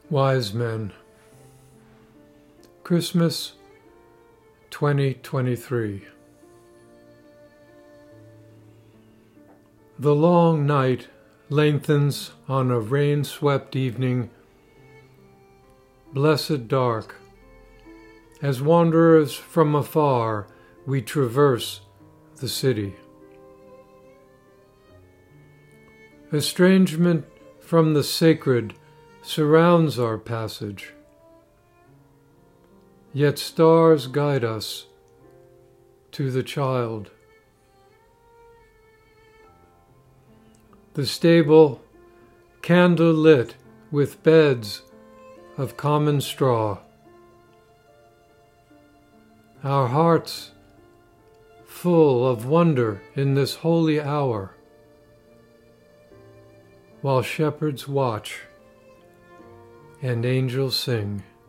Wise Men, Christmas 2023. The long night lengthens on a rain-swept evening, blessed dark. As wanderers from afar, we traverse the city. Estrangement from the sacred surrounds our passage, yet stars guide us to the child. The stable, candle lit with beds of common straw. Our hearts full of wonder in this holy hour, while shepherds watch and angels sing.